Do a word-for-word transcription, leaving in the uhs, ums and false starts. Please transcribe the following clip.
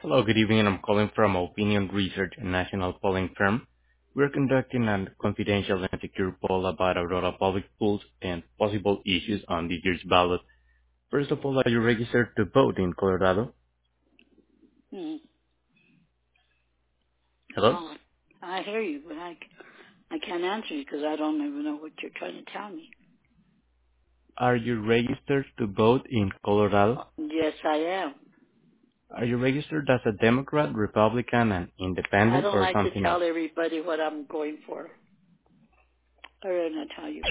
Hello, good evening. I'm calling from Opinion Research, a national polling firm. We're conducting a confidential and secure poll about Aurora Public Schools and possible issues on this year's ballot. First of all, are you registered to vote in Colorado? Hmm. Hello? Well, I hear you, but I, I can't answer you because I don't even know what you're trying to tell me. Are you registered to vote in Colorado? Yes, I am. Are you registered as a Democrat, Republican, and I Independent, don't or like to something else? tell everybody what I'm going for. Or I'm going to tell you.